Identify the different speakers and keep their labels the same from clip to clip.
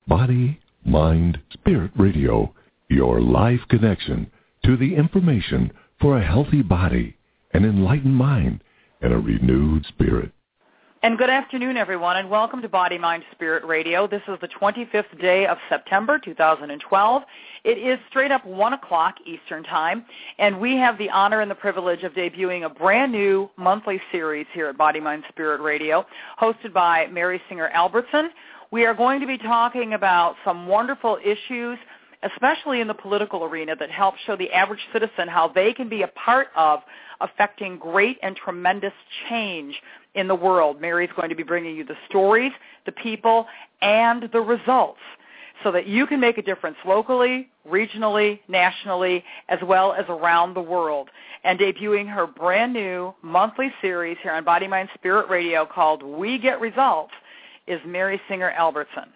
Speaker 1: Body, Mind, Spirit Radio, your live connection to the information for a healthy body, an enlightened mind, and a renewed spirit.
Speaker 2: And good afternoon, everyone, and welcome to Body, Mind, Spirit Radio. This is the 25th day of September, 2012. It is straight up 1 o'clock Eastern Time, and we have the honor and the privilege of debuting a brand new monthly series here at Body, Mind, Spirit Radio, hosted by Mary Singer Albertson. We are going to be talking about some wonderful issues, especially in the political arena, that help show the average citizen how they can be a part of affecting great and tremendous change in the world. Mary's going to be bringing you the stories, the people, and the results so that you can make a difference locally, regionally, nationally, as well as around the world. And debuting her brand new monthly series here on Body, Mind, Spirit Radio called We Get Results is Mary Singer Albertson.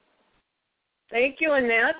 Speaker 3: Thank you, Annette.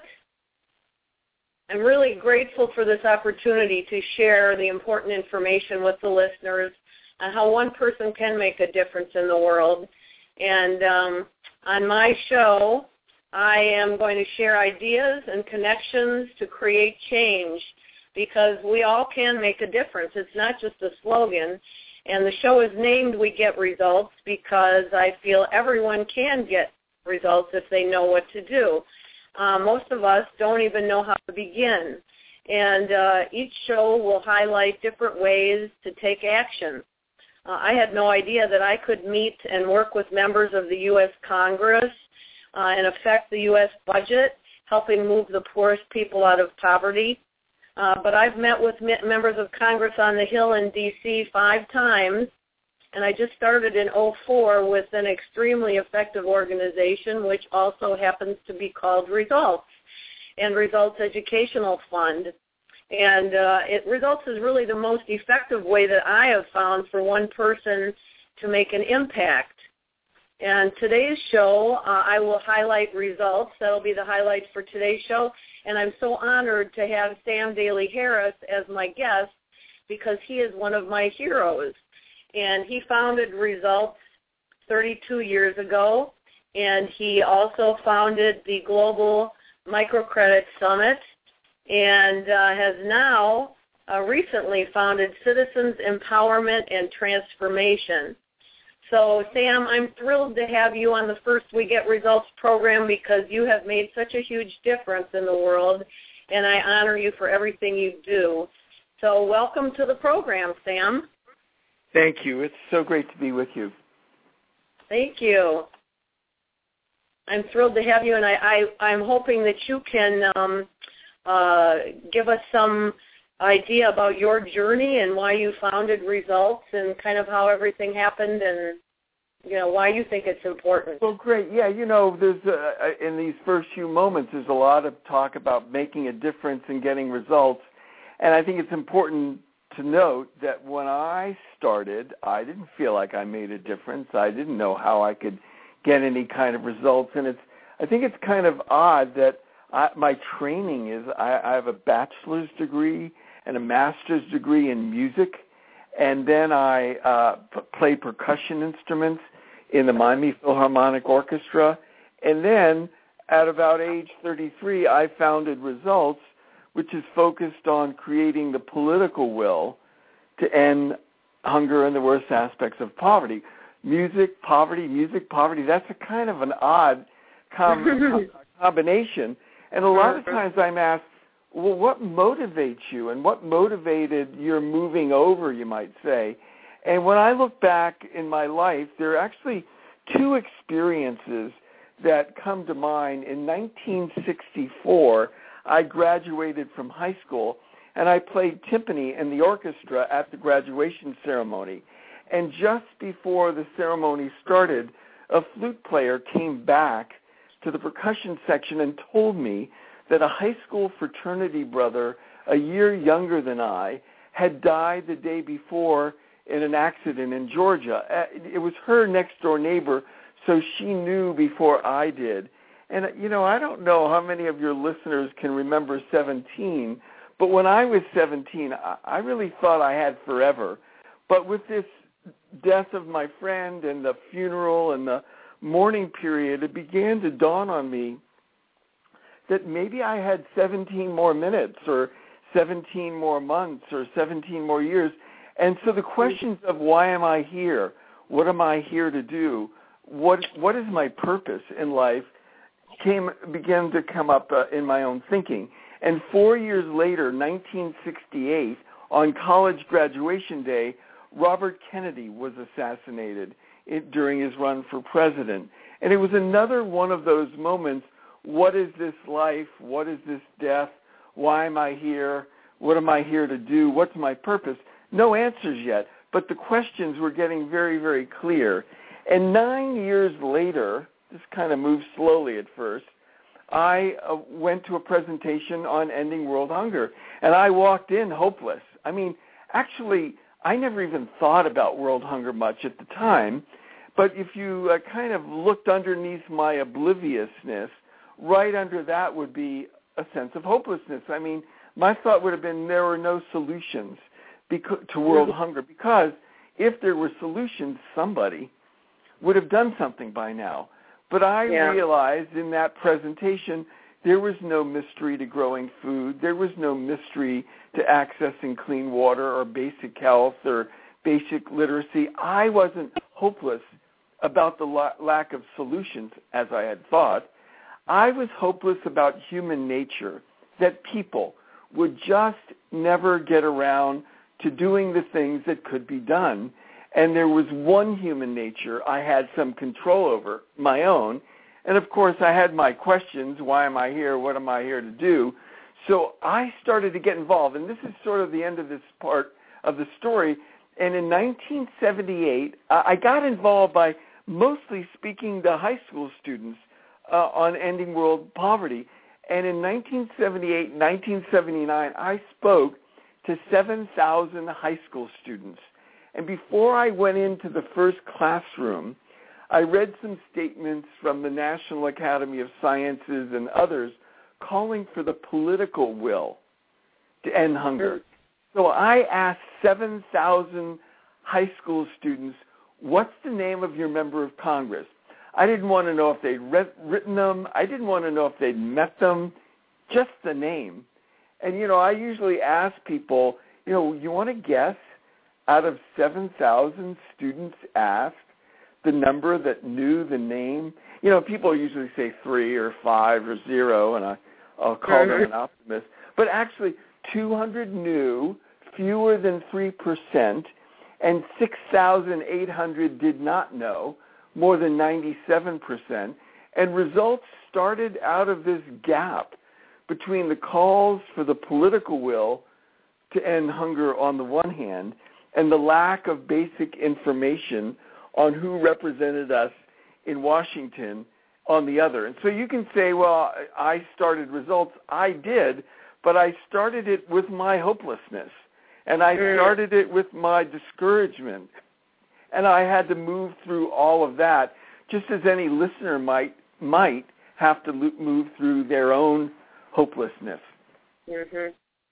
Speaker 3: I'm really grateful for this opportunity to share the important information with the listeners on how one person can make a difference in the world. And on my show, I am going to share ideas and connections to create change, because we all can make a difference. It's not just a slogan. And the show is named We Get Results because I feel everyone can get results if they know what to do. Most of us don't even know how to begin. And each show will highlight different ways to take action. I had no idea that I could meet and work with members of the U.S. Congress and affect the U.S. budget, helping move the poorest people out of poverty. But I've met with members of Congress on the Hill in D.C. 5 times, and I just started in 2004 with an extremely effective organization, which also happens to be called Results, and Results Educational Fund. And Results is really the most effective way that I have found for one person to make an impact. And today's show, I will highlight results. That'll be the highlight for today's show. And I'm so honored to have Sam Daly Harris as my guest, because he is one of my heroes. And he founded Results 32 years ago, and he also founded the Global Microcredit Summit, and has now recently founded Citizens Empowerment and Transformation. So, Sam, I'm thrilled to have you on the first We Get Results program, because you have made such a huge difference in the world, and I honor you for everything you do. So welcome to the program, Sam.
Speaker 4: Thank you. It's so great to be with you.
Speaker 3: Thank you. I'm thrilled to have you, and I'm hoping that you can give us some idea about your journey and why you founded Results and kind of how everything happened, and why you think it's important.
Speaker 4: Well, great. Yeah, there's in these first few moments, there's a lot of talk about making a difference and getting results, and I think it's important to note that when I started, I didn't feel like I made a difference. I didn't know how I could get any kind of results, and I think it's kind of odd that my training is I have a bachelor's degree and a master's degree in music, and then I play percussion instruments in the Miami Philharmonic Orchestra, and then at about age 33, I founded Results, which is focused on creating the political will to end hunger and the worst aspects of poverty. Music, poverty, that's a kind of an odd combination. And a lot of times I'm asked, well, what motivates you and what motivated your moving over, you might say? And when I look back in my life, there are actually 2 experiences that come to mind. In 1964, I graduated from high school, and I played timpani in the orchestra at the graduation ceremony. And just before the ceremony started, a flute player came back to the percussion section and told me that a high school fraternity brother, a year younger than I, had died the day before in an accident in Georgia. It was her next-door neighbor, so she knew before I did. And, I don't know how many of your listeners can remember 17, but when I was 17, I really thought I had forever. But with this death of my friend and the funeral and the mourning period, it began to dawn on me that maybe I had 17 more minutes or 17 more months or 17 more years. And so the questions of why am I here? What am I here to do? What is my purpose in life began to come up in my own thinking. And 4 years later, 1968, on college graduation day, Robert Kennedy was assassinated during his run for president. And it was another one of those moments, what is this life? What is this death? Why am I here? What am I here to do? What's my purpose? No answers yet, but the questions were getting very, very clear. And 9 years later, this kind of moved slowly at first, I went to a presentation on ending world hunger, and I walked in hopeless. I mean, actually, I never even thought about world hunger much at the time, but if you kind of looked underneath my obliviousness, right under that would be a sense of hopelessness. I mean, my thought would have been there were no solutions to world hunger, because if there were solutions, somebody would have done something by now. But I realized in that presentation there was no mystery to growing food. There was no mystery to accessing clean water or basic health or basic literacy. I wasn't hopeless about the lack of solutions, as I had thought. I was hopeless about human nature, that people would just never get around to doing the things that could be done. And there was one human nature I had some control over, my own. And, of course, I had my questions. Why am I here? What am I here to do? So I started to get involved. And this is sort of the end of this part of the story. And in 1978, I got involved by mostly speaking to high school students on ending world poverty. And in 1978, 1979, I spoke to 7,000 high school students. And before I went into the first classroom, I read some statements from the National Academy of Sciences and others calling for the political will to end hunger. So I asked 7,000 high school students, what's the name of your member of Congress? I didn't want to know if they'd written them. I didn't want to know if they'd met them, just the name. And, I usually ask people, you want to guess out of 7,000 students asked, the number that knew the name? People usually say 3 or 5 or 0, and I'll call them an optimist. But actually, 200 knew, fewer than 3%, and 6,800 did not know, more than 97%. And results started out of this gap between the calls for the political will to end hunger on the one hand and the lack of basic information on who represented us in Washington on the other. And so you can say, well, I started results. I did, but I started it with my hopelessness, and I started it with my discouragement. And I had to move through all of that, just as any listener might have to move through their own hopelessness.
Speaker 3: Mm-hmm.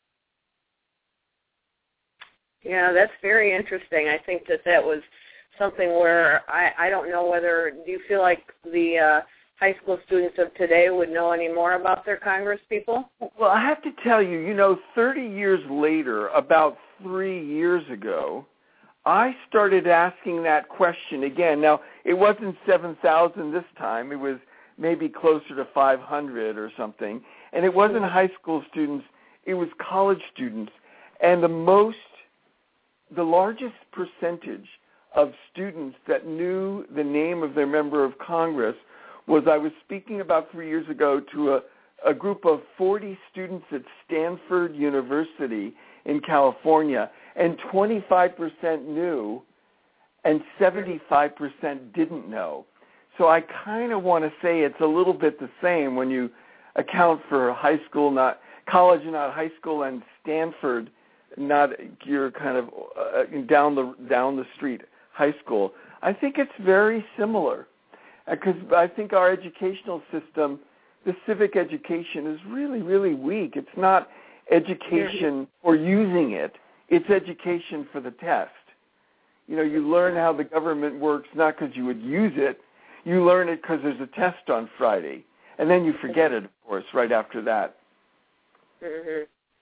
Speaker 3: Yeah, that's very interesting. I think that was something where I don't know whether, do you feel like the high school students of today would know any more about their Congress people?
Speaker 4: Well, I have to tell you, 30 years later, about 3 years ago, I started asking that question again. Now, it wasn't 7,000 this time. It was maybe closer to 500 or something. And it wasn't high school students. It was college students. And the largest percentage of students that knew the name of their member of Congress was, I was speaking about 3 years ago to a group of 40 students at Stanford University in California, and 25% knew and 75% didn't know. So I kind of want to say it's a little bit the same when you account for college, not high school, and Stanford, not your kind of down the street high school. I think it's very similar, because I think our educational system, the civic education, is really, really weak. It's not education for using it. It's education for the test. You learn how the government works not because you would use it. You learn it because there's a test on Friday. And then you forget it, of course, right after that.
Speaker 3: Mm-hmm.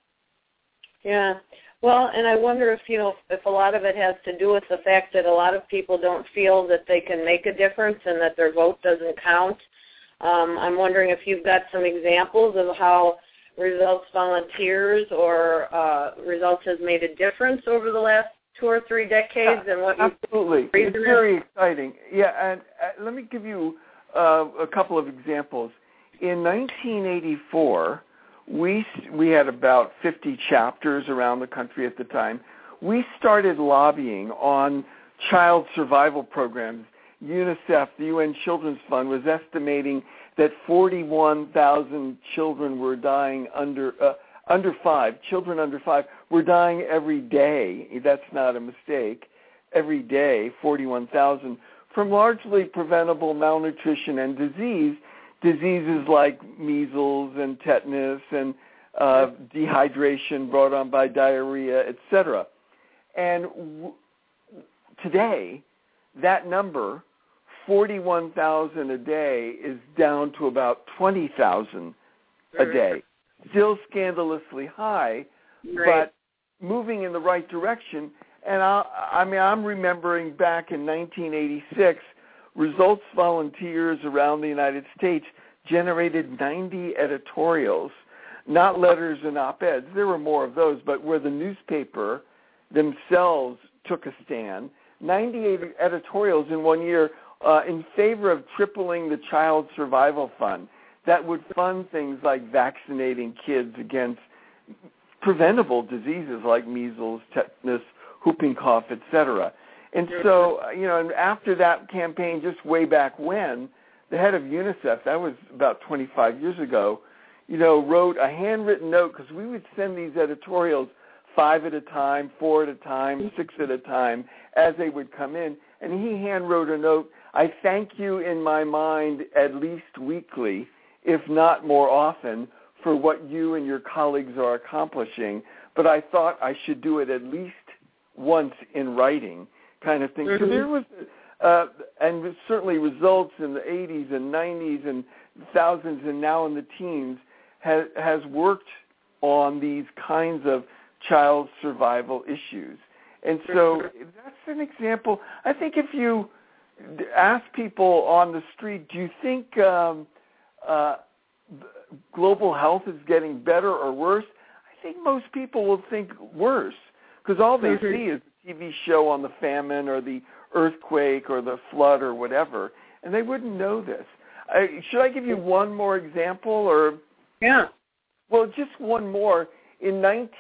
Speaker 3: Yeah. Well, and I wonder if, if a lot of it has to do with the fact that a lot of people don't feel that they can make a difference and that their vote doesn't count. I'm wondering if you've got some examples of how Results volunteers or Results has made a difference over the last 2 or 3 decades, and what
Speaker 4: absolutely, it's very exciting. Yeah, and let me give you a couple of examples. In 1984, we had about 50 chapters around the country at the time. We started lobbying on child survival programs. UNICEF, the UN Children's Fund, was estimating that 41,000 children were dying under 5. Children under 5 were dying every day. That's not a mistake. Every day, 41,000 from largely preventable malnutrition and diseases like measles and tetanus and dehydration brought on by diarrhea, etc. And today, that number, 41,000 a day, is down to about 20,000 a day. Still scandalously high, but moving in the right direction. And I'm remembering back in 1986, Results volunteers around the United States generated 90 editorials, not letters and op-eds. There were more of those, but where the newspaper themselves took a stand. 98 editorials in 1 year in favor of tripling the Child Survival Fund that would fund things like vaccinating kids against preventable diseases like measles, tetanus, whooping cough, etc. And so, and after that campaign, just way back when, the head of UNICEF, that was about 25 years ago, wrote a handwritten note, because we would send these editorials 5 at a time, 4 at a time, 6 at a time, as they would come in. And he hand wrote a note, "I thank you in my mind at least weekly, if not more often, for what you and your colleagues are accomplishing, but I thought I should do it at least once in writing," kind of thing. So there was, and certainly Results in the 80s and 90s and thousands and now in the teens has worked on these kinds of child survival issues. And so that's an example. I think if you ask people on the street, do you think global health is getting better or worse? I think most people will think worse, because all they see is a TV show on the famine or the earthquake or the flood or whatever, and they wouldn't know this. Should I give you one more example? Or
Speaker 3: yeah.
Speaker 4: Well, just one more. In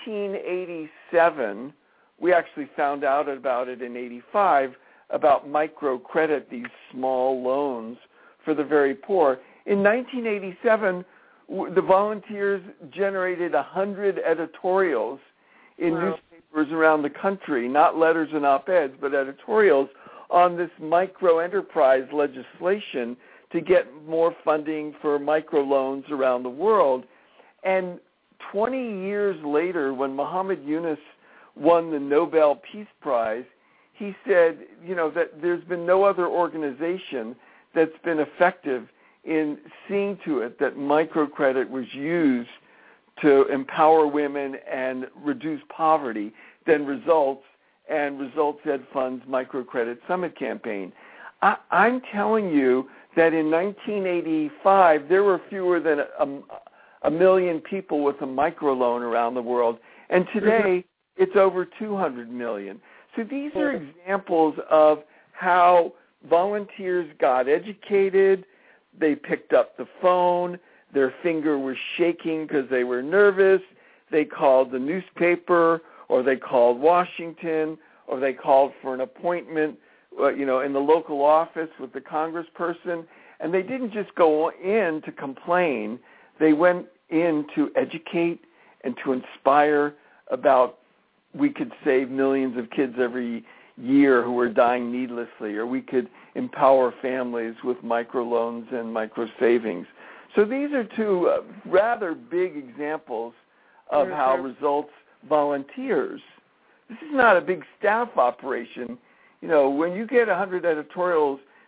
Speaker 4: 1987, we actually found out about it in 85, about microcredit, these small loans for the very poor. In 1987, the volunteers generated 100 editorials in newspapers around the country, not letters and op-eds, but editorials on this microenterprise legislation to get more funding for microloans around the world. And 20 years later, when Muhammad Yunus won the Nobel Peace Prize, he said, that there's been no other organization that's been effective in seeing to it that microcredit was used to empower women and reduce poverty than Results and Results Ed Fund's Microcredit Summit campaign. I'm telling you that in 1985, there were fewer than a million people with a microloan around the world, and today it's over 200 million. So these are examples of how volunteers got educated, they picked up the phone, their finger was shaking because they were nervous, they called the newspaper, or they called Washington, or they called for an appointment, in the local office with the congressperson, and they didn't just go in to complain, they went in to educate and to inspire about we could save millions of kids every year who are dying needlessly, or we could empower families with microloans and micro savings. So these are two rather big examples of how Results volunteers. This is not a big staff operation. When you get 100 editorials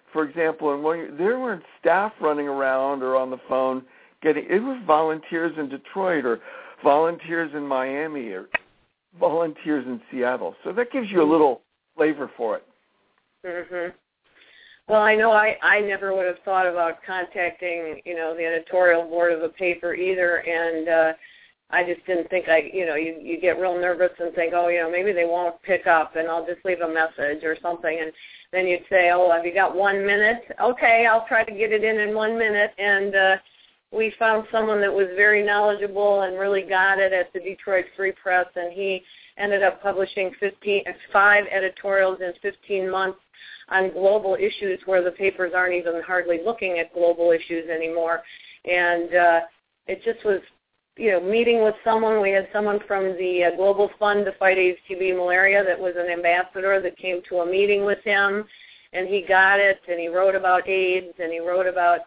Speaker 4: for example, there weren't staff running around or on the phone it was volunteers in Detroit or volunteers in Miami or volunteers in Seattle. So that gives you a little flavor for it.
Speaker 3: Mm-hmm. Well, I know I never would have thought about contacting, the editorial board of a paper either, and I just didn't think you get real nervous and think, maybe they won't pick up and I'll just leave a message or something, and then you'd say, have you got 1 minute? Okay, I'll try to get it in 1 minute, and we found someone that was very knowledgeable and really got it at the Detroit Free Press, and he ended up publishing 5 editorials in 15 months on global issues where the papers aren't even hardly looking at global issues anymore. And it just was, meeting with someone. We had someone from the Global Fund to Fight AIDS, TB, Malaria that was an ambassador that came to a meeting with him, and he got it, and he wrote about AIDS, and he wrote about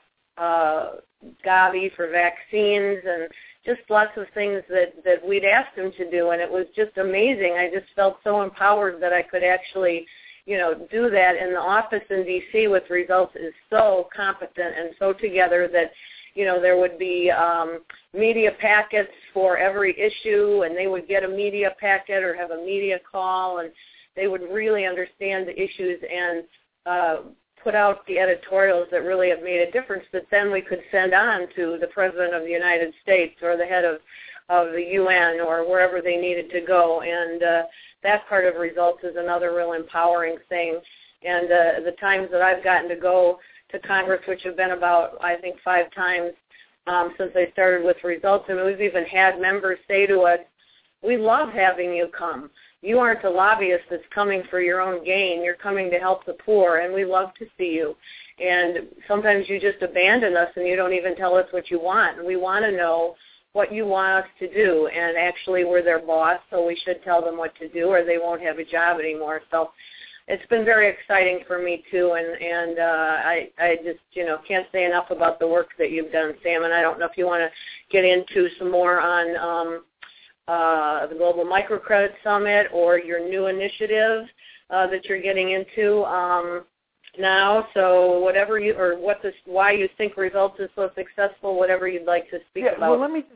Speaker 3: Gavi for vaccines, and just lots of things that we'd asked him to do, and it was just amazing. I just felt so empowered that I could actually, do that. And the office in D.C. with Results is so competent and so together that, there would be media packets for every issue, and they would get a media packet or have a media call, and they would really understand the issues and put out the editorials that really have made a difference that then we could send on to the President of the United States or the head of the UN or wherever they needed to go. And that part of Results is another real empowering thing. And the times that I've gotten to go to Congress, which have been about, I think, 5 times since I started with Results, and we've even had members say to us, we love having you come. You aren't a lobbyist that's coming for your own gain. You're coming to help the poor, and we love to see you. And sometimes you just abandon us and you don't even tell us what you want. And we want to know what you want us to do. And actually we're their boss, so we should tell them what to do or they won't have a job anymore. So it's been very exciting for me, too, and I just, can't say enough about the work that you've done, Sam. And I don't know if you want to get into some more on the Global Microcredit Summit or your new initiative that you're getting into now. So whatever why you think Results is so successful, whatever you'd like to speak about.
Speaker 4: Well, let me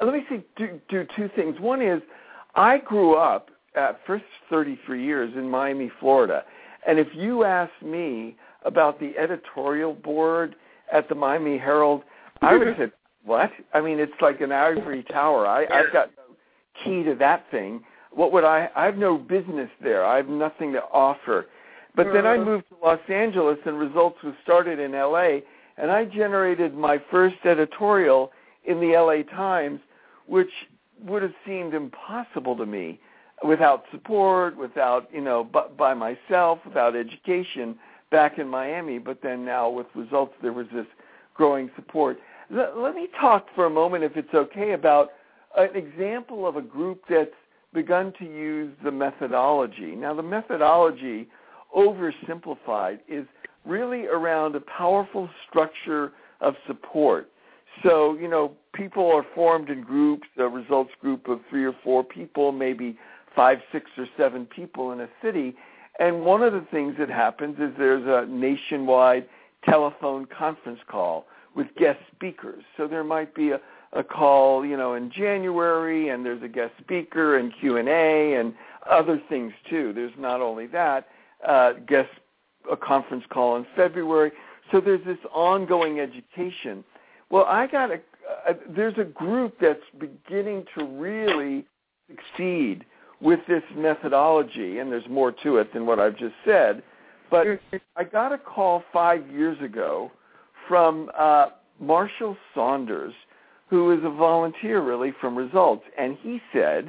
Speaker 4: do 2 things. One is I grew up first 33 years in Miami, Florida, and if you ask me about the editorial board at the Miami Herald, I would say, what? I mean, it's like an ivory tower. I've got key to that thing. What would I have no business there. I have nothing to offer. But then I moved to Los Angeles, and Results was started in L.A., and I generated my first editorial in the L.A. Times, which would have seemed impossible to me without support, without, by myself, without education back in Miami. But then now with Results, there was this growing support. Let me talk for a moment, if it's okay, about an example of a group that's begun to use the methodology. Now, the methodology, oversimplified, is really around a powerful structure of support. So, people are formed in groups, a Results group of 3 or 4 people, maybe 5, 6, or 7 people in a city. And one of the things that happens is there's a nationwide telephone conference call with guest speakers. So there might be a call, in January, and there's a guest speaker and Q&A and other things too. There's not only that, a conference call in February. So there's this ongoing education. Well, there's a group that's beginning to really succeed with this methodology, and there's more to it than what I've just said. But I got a call 5 years ago from Marshall Saunders, who is a volunteer, really, from Results. And he said,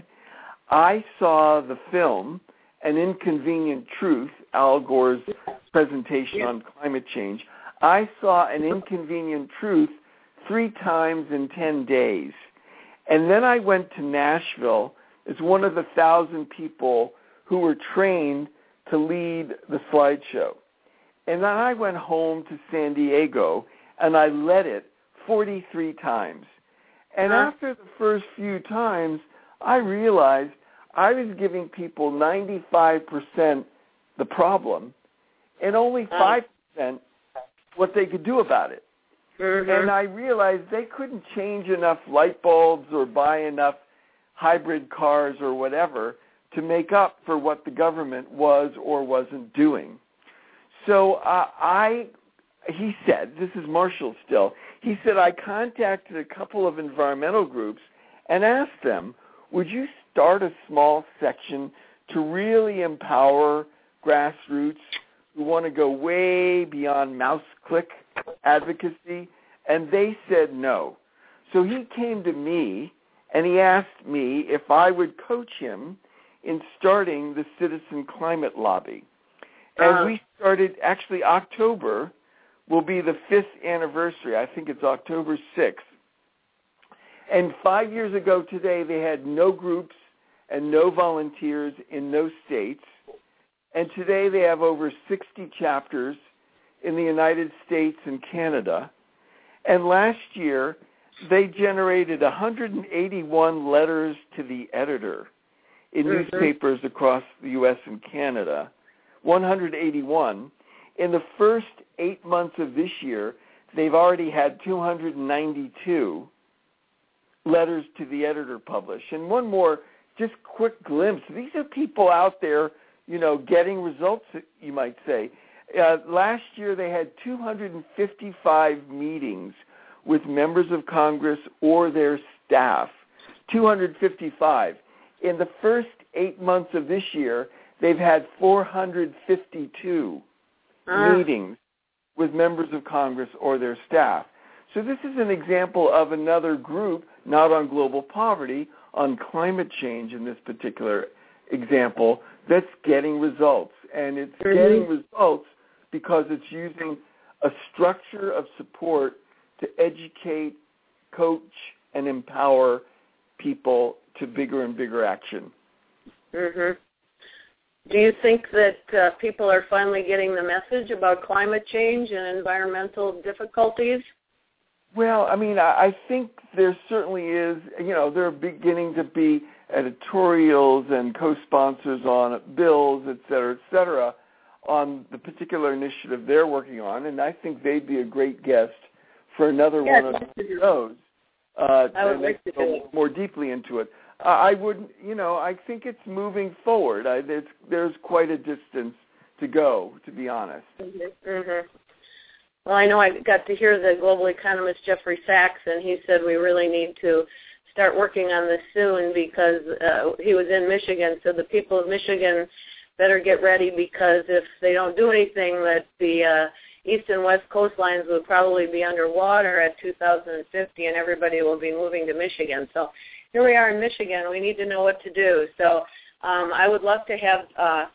Speaker 4: I saw the film, An Inconvenient Truth, Al Gore's presentation on climate change. I saw An Inconvenient Truth 3 times in 10 days. And then I went to Nashville as one of the 1,000 people who were trained to lead the slideshow. And then I went home to San Diego, and I led it 43 times. And after the first few times, I realized I was giving people 95% the problem and only 5% what they could do about it.
Speaker 3: Mm-hmm.
Speaker 4: And I realized they couldn't change enough light bulbs or buy enough hybrid cars or whatever to make up for what the government was or wasn't doing. So he said, this is Marshall still, he said, I contacted a couple of environmental groups and asked them, would you start a small section to really empower grassroots who want to go way beyond mouse click advocacy? And they said no. So he came to me and he asked me if I would coach him in starting the Citizen Climate Lobby. And we started, actually October will be the 5th anniversary. I think it's October 6th. And 5 years ago today, they had no groups and no volunteers in no states. And today they have over 60 chapters in the United States and Canada. And last year, they generated 181 letters to the editor in newspapers across the U.S. and Canada. 181. In the first 8 months of this year, they've already had 292 letters to the editor published. And one more, just quick glimpse. These are people out there, getting results, you might say. Last year they had 255 meetings with members of Congress or their staff. 255. In the first 8 months of this year, they've had 452 meetings with members of Congress or their staff. So this is an example of another group, not on global poverty, on climate change in this particular example, that's getting results. And it's getting results because it's using a structure of support to educate, coach, and empower people to bigger and bigger action.
Speaker 3: Mm-hmm. Do you think that people are finally getting the message about climate change and environmental difficulties?
Speaker 4: Well, I think there certainly is, there are beginning to be editorials and co-sponsors on bills, et cetera, on the particular initiative they're working on, and I think they'd be a great guest for another one of those.
Speaker 3: I would like to
Speaker 4: go more deeply into it. I think it's moving forward. There's quite a distance to go, to be honest.
Speaker 3: Mm-hmm. Well, I know I got to hear the global economist Jeffrey Sachs, and he said we really need to start working on this soon because he was in Michigan, so the people of Michigan better get ready because if they don't do anything, that the east and west coastlines will probably be underwater at 2050, and everybody will be moving to Michigan. So here we are in Michigan. We need to know what to do. So I would love to have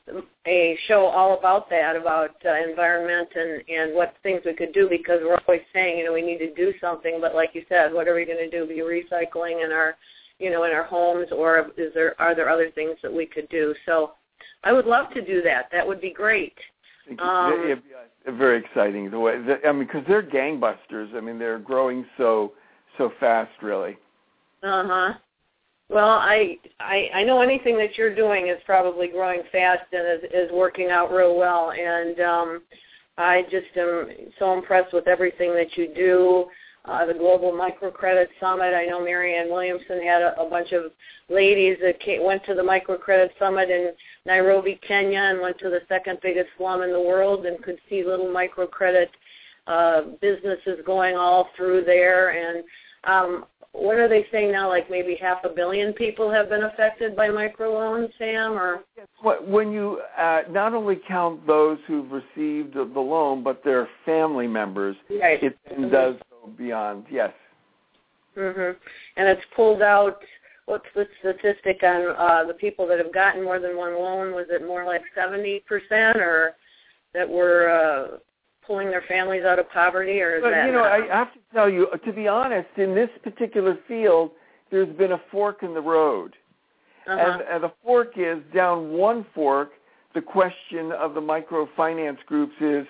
Speaker 3: a show all about that, about environment and what things we could do, because we're always saying, we need to do something, but like you said, what are we going to do? Be recycling in our, in our homes, or are there other things that we could do? So I would love to do that. That would be great.
Speaker 4: It'd be very exciting the way, because they're gangbusters. They're growing so fast, really.
Speaker 3: Uh-huh. Well, I know anything that you're doing is probably growing fast and is working out real well, and I just am so impressed with everything that you do. The Global Microcredit Summit, I know Marianne Williamson had a bunch of ladies that went to the Microcredit Summit in Nairobi, Kenya, and went to the second biggest slum in the world and could see little microcredit businesses going all through there. And what are they saying now, like maybe 500 million people have been affected by microloans, Sam? Or
Speaker 4: when you not only count those who've received the loan, but their family members,
Speaker 3: right.
Speaker 4: It does go beyond, yes.
Speaker 3: Mm-hmm. And it's pulled out, what's the statistic on the people that have gotten more than one loan? Was it more like 70% or that were pulling their families out of poverty, or is that?
Speaker 4: I have to tell you, to be honest, in this particular field, there's been a fork in the road.
Speaker 3: Uh-huh.
Speaker 4: And the fork is, down one fork, the question of the microfinance groups is,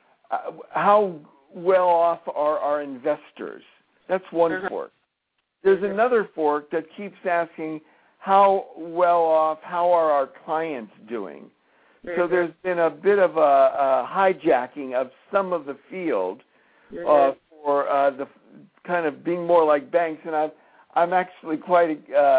Speaker 4: how well off are our investors? That's one fork. There's another fork that keeps asking, how well off, how are our clients doing? So there's been a bit of a hijacking of some of the field for the kind of being more like banks. And I'm actually quite,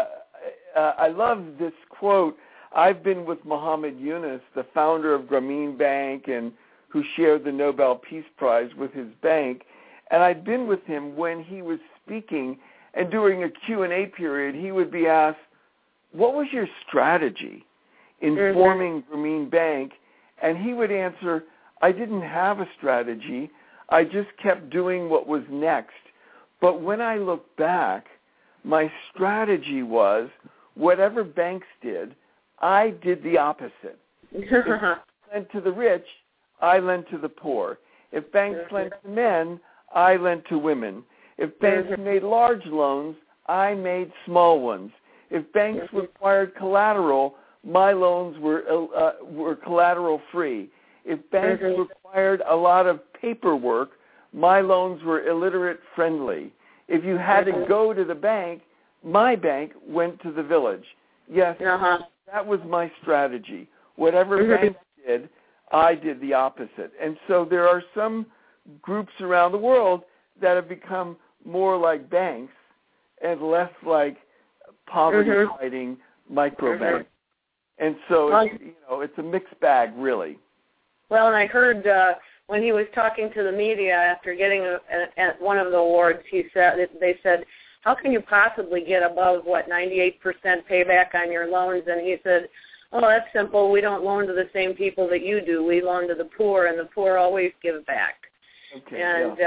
Speaker 4: I love this quote. I've been with Muhammad Yunus, the founder of Grameen Bank and who shared the Nobel Peace Prize with his bank. And I'd been with him when he was speaking, and during a Q&A period, he would be asked, what was your strategy in forming Grameen Bank? And he would answer, I didn't have a strategy. I just kept doing what was next. But when I look back, my strategy was whatever banks did, I did the opposite. If banks lent to the rich, I lent to the poor. If banks lent to men, I lent to women. If banks made large loans, I made small ones. If banks required collateral, my loans were collateral free. If banks required a lot of paperwork, my loans were illiterate friendly. If you had to go to the bank, my bank went to the village. Yes, that was my strategy. Whatever banks did, I did the opposite. And so there are some groups around the world that have become more like banks and less like poverty-fighting microbanks. And so it's a mixed bag, really.
Speaker 3: Well, and I heard when he was talking to the media after getting one of the awards, they said, how can you possibly get above, 98% payback on your loans? And he said, oh, that's simple. We don't loan to the same people that you do. We loan to the poor, and the poor always give back.
Speaker 4: Okay,
Speaker 3: and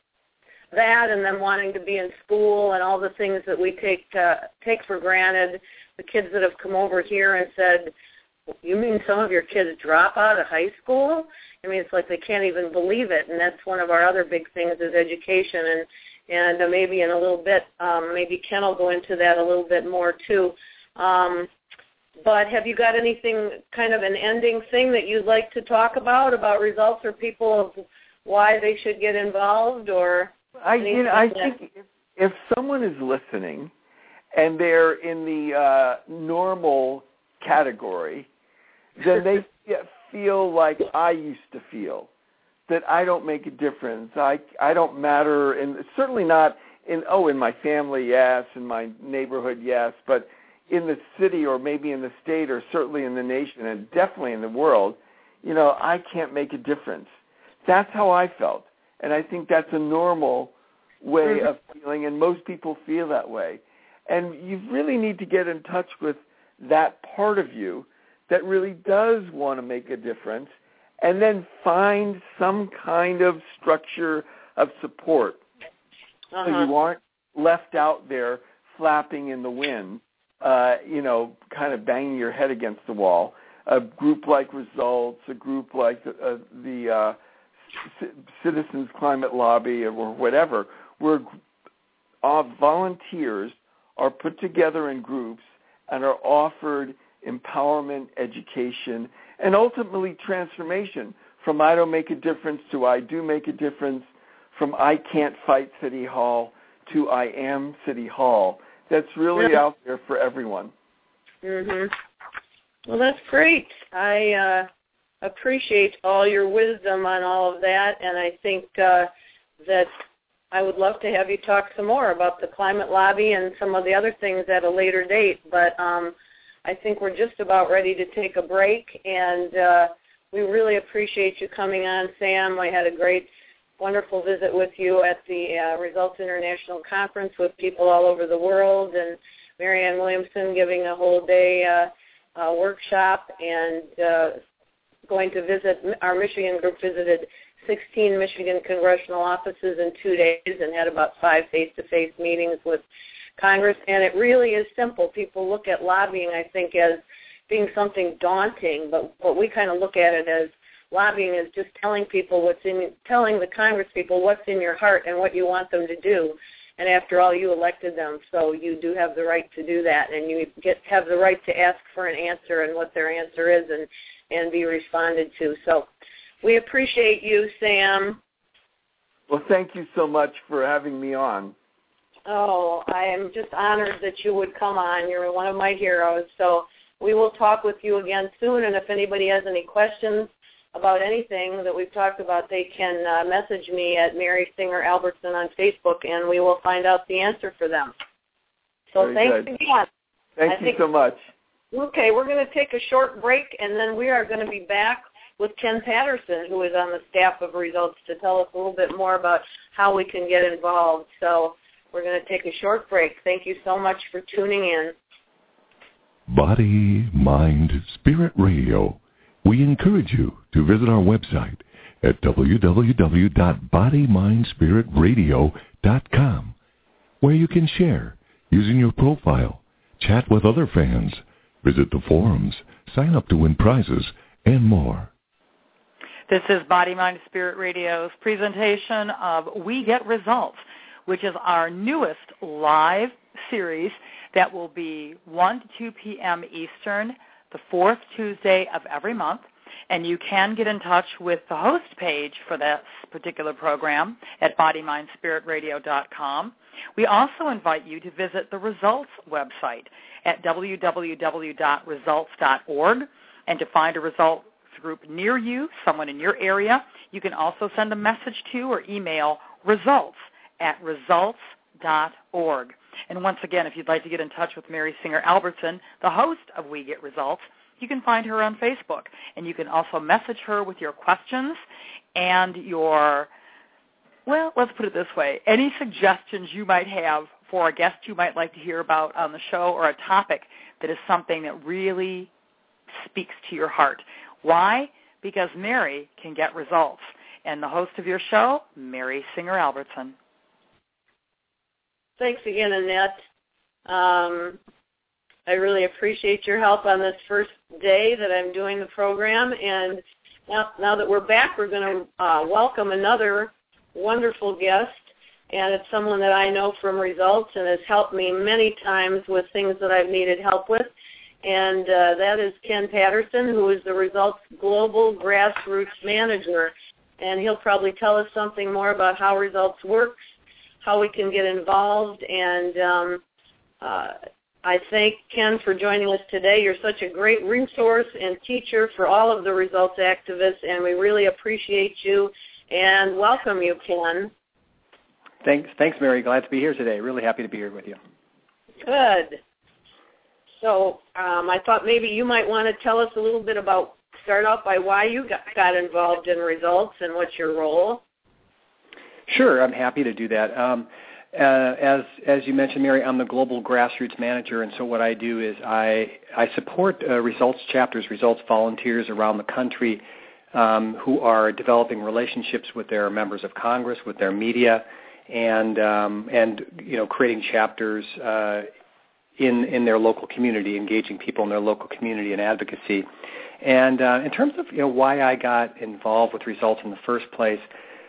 Speaker 3: that and them wanting to be in school and all the things that we take for granted, the kids that have come over here and said, you mean some of your kids drop out of high school? I mean, it's like they can't even believe it, and that's one of our other big things is education, and maybe in a little bit, maybe Ken will go into that a little bit more too. But have you got anything, kind of an ending thing that you'd like to talk about results or people of why they should get involved? Or
Speaker 4: I think if someone is listening and they're in the normal category, then they feel like I used to feel, that I don't make a difference. I don't matter, and certainly not in my family, yes, in my neighborhood, yes, but in the city or maybe in the state or certainly in the nation and definitely in the world, I can't make a difference. That's how I felt, and I think that's a normal way of feeling, and most people feel that way. And you really need to get in touch with that part of you that really does want to make a difference, and then find some kind of structure of support so you aren't left out there flapping in the wind, kind of banging your head against the wall. A group like Results, a group like the Citizens Climate Lobby or whatever, where volunteers are put together in groups and are offered empowerment, education, and ultimately transformation from I don't make a difference to I do make a difference, from I can't fight City Hall to I am City Hall. That's really out there for everyone.
Speaker 3: Well, that's great. I appreciate all your wisdom on all of that, and I think that I would love to have you talk some more about the Climate Lobby and some of the other things at a later date, but I think we're just about ready to take a break, and we really appreciate you coming on, Sam. I had a great, wonderful visit with you at the Results International Conference with people all over the world, and Marianne Williamson giving a whole day workshop, and going to visit, our Michigan group visited 16 Michigan congressional offices in 2 days and had about 5 face-to-face meetings with Congress, and it really is simple. People look at lobbying, I think, as being something daunting, but we kind of look at it as lobbying is just telling the Congress people what's in your heart and what you want them to do. And after all, you elected them, so you do have the right to do that, and you have the right to ask for an answer and what their answer is and be responded to. So we appreciate you, Sam.
Speaker 4: Well, thank you so much for having me on.
Speaker 3: Oh, I am just honored that you would come on. You're one of my heroes. So we will talk with you again soon, and if anybody has any questions about anything that we've talked about, they can message me at Mary Singer Albertson on Facebook, and we will find out the answer for them. So thanks again.
Speaker 4: Thank you so much.
Speaker 3: Okay, we're going to take a short break, and then we are going to be back with Ken Patterson, who is on the staff of Results, to tell us a little bit more about how we can get involved. So we're going to take a short break. Thank you so much for tuning in.
Speaker 1: Body, Mind, Spirit Radio. We encourage you to visit our website at www.bodymindspiritradio.com, where you can share using your profile, chat with other fans, visit the forums, sign up to win prizes, and more.
Speaker 2: This is Body, Mind, Spirit Radio's presentation of We Get Results, which is our newest live series that will be 1 to 2 p.m. Eastern, the fourth Tuesday of every month. And you can get in touch with the host page for this particular program at bodymindspiritradio.com. We also invite you to visit the Results website at www.results.org, and to find a results group near you, someone in your area. You can also send a message to or email results@results.org. And once again, if you'd like to get in touch with Mary Singer Albertson, the host of We Get Results, you can find her on Facebook. And you can also message her with your questions and your, well, let's put it this way, any suggestions you might have for a guest you might like to hear about on the show, or a topic that is something that really speaks to your heart. Why? Because Mary can get results. And the host of your show, Mary Singer Albertson.
Speaker 3: Thanks again, Annette. I really appreciate your help on this first day that I'm doing the program. And now that we're back, we're going to welcome another wonderful guest. And it's someone that I know from Results and has helped me many times with things that I've needed help with. And that is Ken Patterson, who is the Results Global Grassroots Manager. And he'll probably tell us something more about how Results works, how we can get involved. And I thank Ken for joining us today. You're such a great resource and teacher for all of the Results activists, and we really appreciate you and welcome you, Ken.
Speaker 5: Thanks, Mary. Glad to be here today. Really happy to be here with you.
Speaker 3: Good. So I thought maybe you might want to tell us a little bit about, start off by why you got involved in Results and what's your role.
Speaker 5: Sure, I'm happy to do that. As you mentioned, Mary, I'm the Global Grassroots Manager, and so what I do is I support Results chapters, Results volunteers around the country who are developing relationships with their members of Congress, with their media, and creating chapters in their local community, engaging people in their local community in advocacy. And in terms of why I got involved with Results in the first place,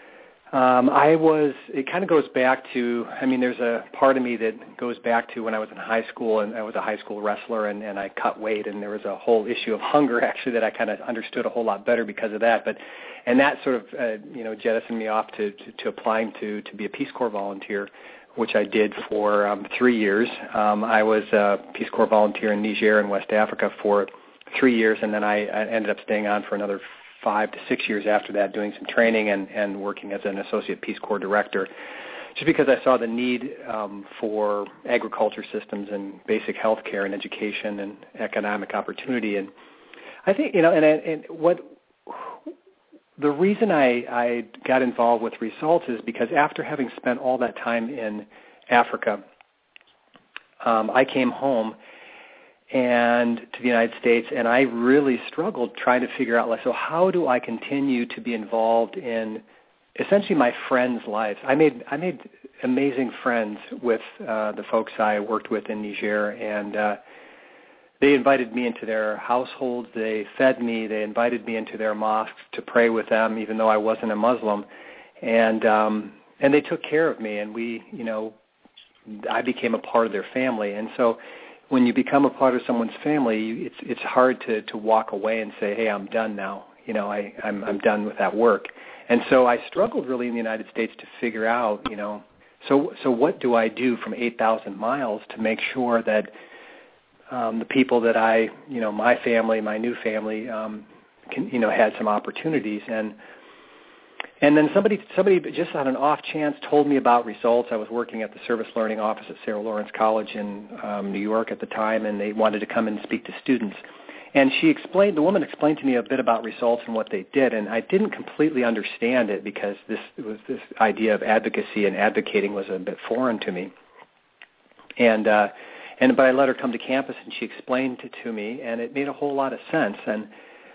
Speaker 5: it kind of goes back to, there's a part of me that goes back to when I was in high school, and I was a high school wrestler, and I cut weight, and there was a whole issue of hunger, actually, that I kind of understood a whole lot better because of that. And that sort of, jettisoned me off to applying to be a Peace Corps volunteer, which I did for 3 years. I was a Peace Corps volunteer in Niger in West Africa for 3 years, and then I ended up staying on for another 5 to 6 years after that, doing some training and working as an associate Peace Corps director, just because I saw the need for agriculture systems and basic health care and education and economic opportunity. And I think, the reason I got involved with Results is because after having spent all that time in Africa, I came home and to the United States, and I really struggled trying to figure out, so how do I continue to be involved in essentially my friends' lives? I made amazing friends with the folks I worked with in Niger, and they invited me into their households. They fed me. They invited me into their mosques to pray with them, even though I wasn't a Muslim, and they took care of me, and I became a part of their family, and so. When you become a part of someone's family, it's hard to walk away and say, "Hey, I'm done now. I'm done with that work." And so I struggled really in the United States to figure out, so what do I do from 8,000 miles to make sure that the people that I, my family, my new family, had some opportunities. And then somebody just on an off chance told me about results. I was working at the service learning office at Sarah Lawrence College in New York at the time, and they wanted to come and speak to students. And the woman explained to me a bit about results and what they did, and I didn't completely understand it because this idea of advocacy and advocating was a bit foreign to me. But I let her come to campus, and she explained it to me, and it made a whole lot of sense. And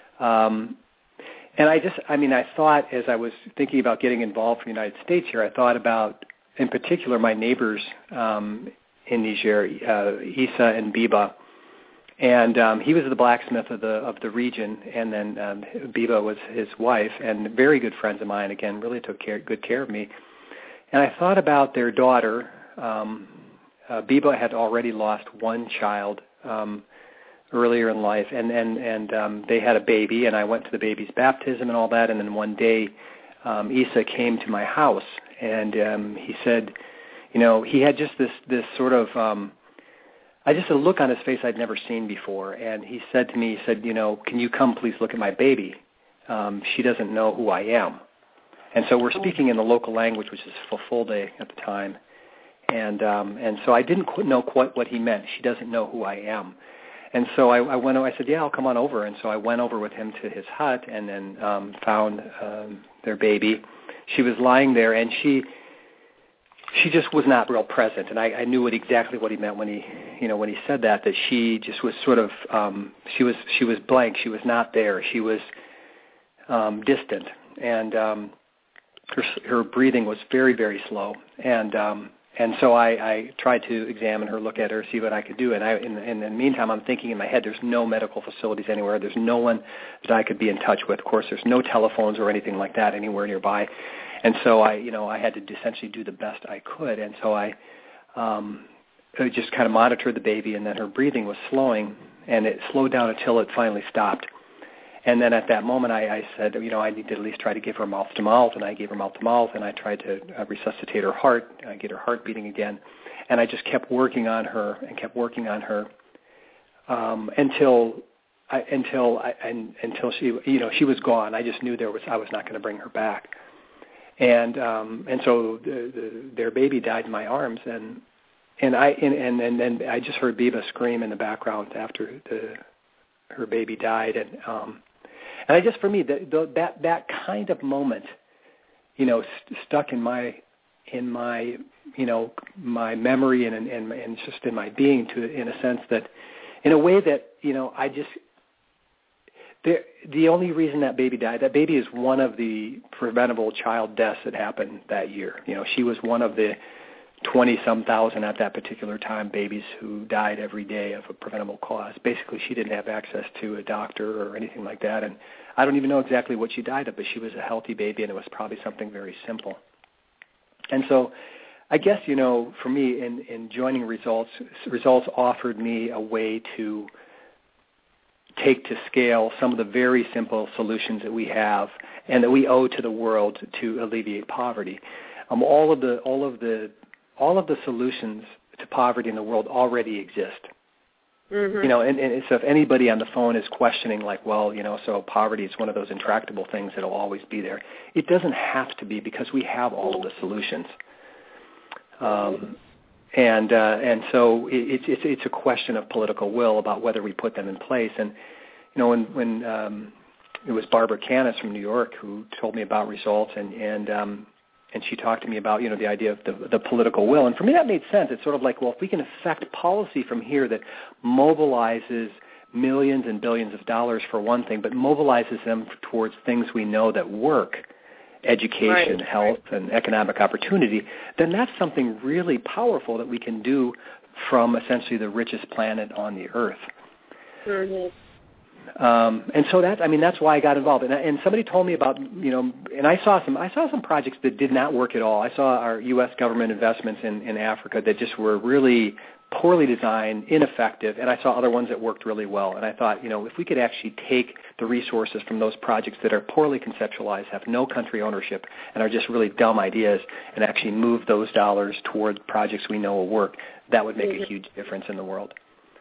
Speaker 5: I thought as I was thinking about getting involved in the United States here, I thought about, in particular, my neighbors in Niger, Issa and Biba. And he was the blacksmith of the region, and then Biba was his wife, and very good friends of mine, again, really took good care of me. And I thought about their daughter. Biba had already lost one child earlier in life, and they had a baby, and I went to the baby's baptism and all that, and then one day Issa came to my house, and he said, he had just this sort of, just a look on his face I'd never seen before, and he said to me, can you come please look at my baby? She doesn't know who I am. And so we're speaking in the local language, which is Fulfulde at the time, and so I didn't know quite what he meant. She doesn't know who I am. And so I said, yeah, I'll come on over. And so I went over with him to his hut and then found their baby. She was lying there, and she just was not real present. And I knew exactly what he meant when he said that she just was sort of, she was blank. She was not there. She was distant. And her breathing was very, very slow. And so I tried to examine her, look at her, see what I could do. And in the meantime, I'm thinking in my head, there's no medical facilities anywhere. There's no one that I could be in touch with. Of course, there's no telephones or anything like that anywhere nearby. And so I had to essentially do the best I could. And so I just kind of monitored the baby, and then her breathing was slowing, and it slowed down until it finally stopped. And then at that moment, I said, I need to at least try to give her mouth-to-mouth, and I gave her mouth-to-mouth, and I tried to resuscitate her heart, get her heart beating again. And I just kept working on her until she was gone. I just knew I was not going to bring her back. And so their baby died in my arms, and I just heard Biba scream in the background after her baby died, and I just, for me, that kind of moment, stuck in my my memory and just in my being, in a sense that, in a way that I just. The only reason that baby died, that baby is one of the preventable child deaths that happened that year. She was one of the 20-some thousand at that particular time babies who died every day of a preventable cause. Basically, she didn't have access to a doctor or anything like that, and I don't even know exactly what she died of, but she was a healthy baby, and it was probably something very simple. And so I guess, for me, in joining Results offered me a way to take to scale some of the very simple solutions that we have and that we owe to the world to alleviate poverty. All of the solutions to poverty in the world already exist. Mm-hmm. And so if anybody on the phone is questioning, so poverty is one of those intractable things that'll always be there. It doesn't have to be, because we have all of the solutions. And so it's a question of political will about whether we put them in place. And when it was Barbara Canis from New York who told me about Results, and she talked to me about the idea of the political will. And for me, that made sense. It's sort of like, if we can affect policy from here that mobilizes millions and billions of dollars for one thing, but mobilizes them towards things we know that work, education, right, health, and economic opportunity, then that's something really powerful that we can do from essentially the richest planet on the earth. Mm-hmm. And so that's why I got involved. And somebody told me about, and I saw some projects that did not work at all. I saw our U.S. government investments in Africa that just were really poorly designed, ineffective, and I saw other ones that worked really well. And I thought, if we could actually take the resources from those projects that are poorly conceptualized, have no country ownership, and are just really dumb ideas, and actually move those dollars toward projects we know will work, that would make a huge difference in the world.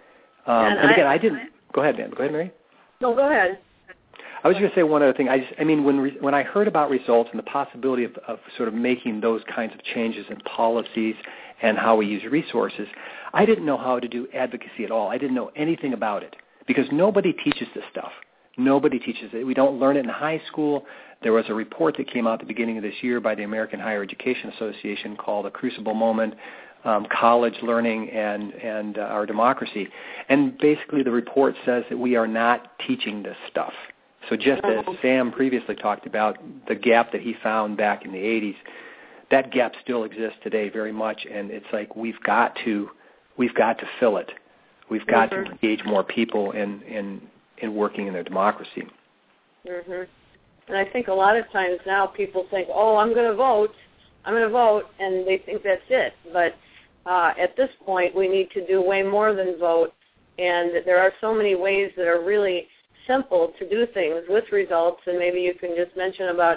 Speaker 5: And again, I didn't. Go ahead, Dan. Go ahead, Mary.
Speaker 3: No, go ahead.
Speaker 5: I was going to say one other thing. When I heard about results and the possibility of sort of making those kinds of changes in policies and how we use resources, I didn't know how to do advocacy at all. I didn't know anything about it because nobody teaches this stuff. Nobody teaches it. We don't learn it in high school. There was a report that came out at the beginning of this year by the American Higher Education Association called The Crucible Moment, College Learning and Our Democracy. And basically the report says that we are not teaching this stuff. So just as Sam previously talked about the gap that he found back in the 80s, that gap still exists today very much, and it's like we've got to fill it. We've got to engage more people in working in their democracy.
Speaker 3: Mm-hmm. And I think a lot of times now people think, oh, I'm going to vote, and they think that's it. But at this point, we need to do way more than vote, and there are so many ways that are really simple to do things with results, and maybe you can just mention about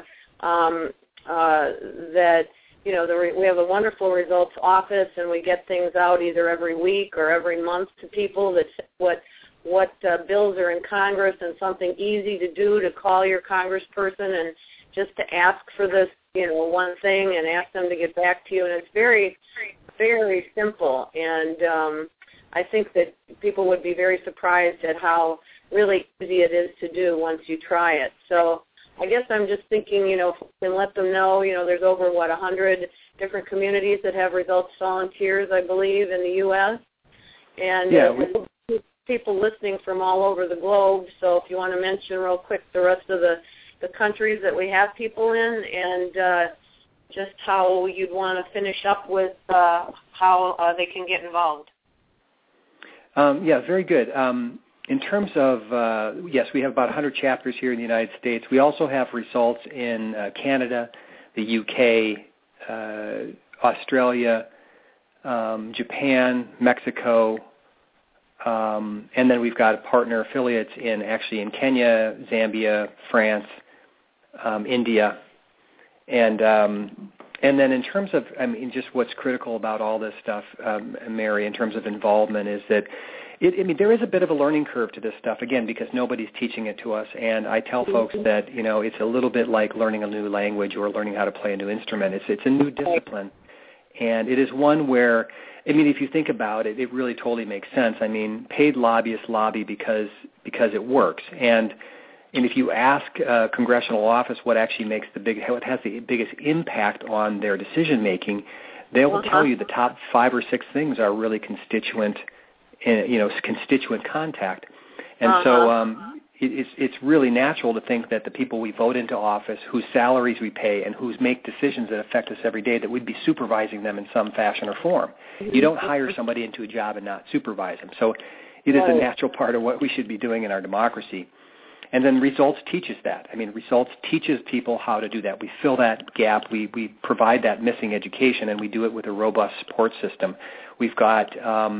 Speaker 3: that, we have a wonderful results office, and we get things out either every week or every month to people that what bills are in Congress, and something easy to do to call your congressperson and just to ask for this, one thing and ask them to get back to you. And it's very, very simple. And I think that people would be very surprised at how really easy it is to do once you try it. So I guess I'm just thinking, if we can let them know, there's over, 100 different communities that have results volunteers, I believe, in the U.S. And people listening from all over the globe. So if you want to mention real quick the rest of the countries that we have people in, and just how you'd want to finish up with how they can get involved.
Speaker 5: Very good. In terms of, yes, we have about 100 chapters here in the United States. We also have results in Canada, the UK, Australia, Japan, Mexico, and then we've got partner affiliates in Kenya, Zambia, France, India, and then in terms of, just what's critical about all this stuff, Mary, in terms of involvement is that there is a bit of a learning curve to this stuff, again, because nobody's teaching it to us, and I tell folks that, it's a little bit like learning a new language or learning how to play a new instrument. It's a new discipline, and it is one where, if you think about it, it really totally makes sense. Paid lobbyists lobby because it works, and if you ask a congressional office what actually what has the biggest impact on their decision making, they will tell you the top 5 or 6 things are really constituent contact, and so it's really natural to think that the people we vote into office, whose salaries we pay, and who make decisions that affect us every day, that we'd be supervising them in some fashion or form. You don't hire somebody into a job and not supervise them. So it is a natural part of what we should be doing in our democracy. And then results teaches that. Results teaches people how to do that. We fill that gap. We provide that missing education, and we do it with a robust support system. We've got